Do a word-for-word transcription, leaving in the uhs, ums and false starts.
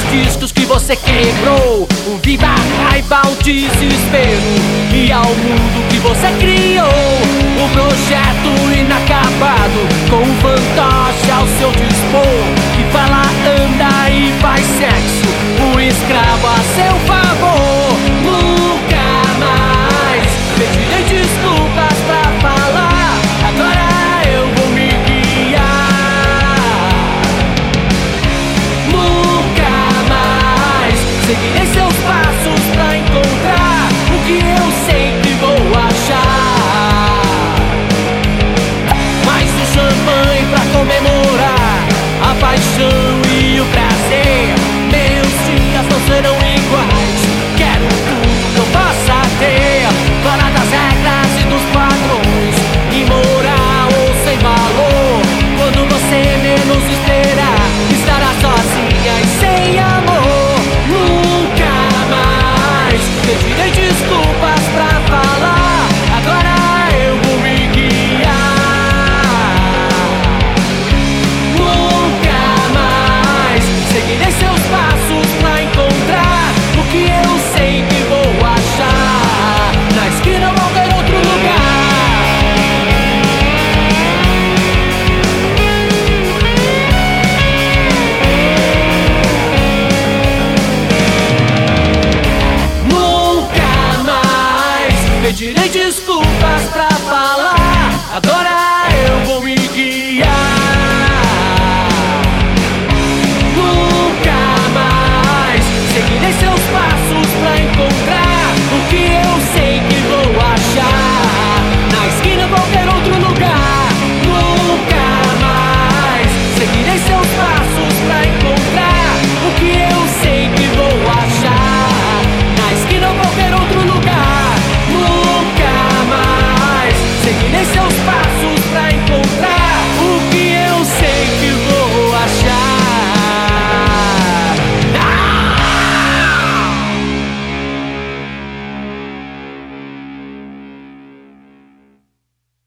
discos que você quebrou. Um viva a raiva, um desespero, e ao mundo que você criou. Um projeto inacabado, com um fantoche ao seu dispor, que fala, anda e faz sexo, um escravo a seu favor. Nunca mais pedirei desculpas pra falar, agora eu vou me guiar. Nunca mais seguirei seus passos pra encontrar o que eu sempre vou achar. Mais um champanhe pra comemorar a paixão e o prazer. Meus dias não serão iguais, quero tudo que eu possa ter, fora das regras e dos padrões, imoral ou sem valor. Quando você menos esperar, estará sozinha e sem amor. Nunca mais pedirei desculpas pra falar, agora eu vou me guiar. Nunca mais seguirei seus passos pra encontrar o que eu sei que vou achar. Na esquina eu vou ter outro lugar. Nunca mais pedirei desculpas pra falar,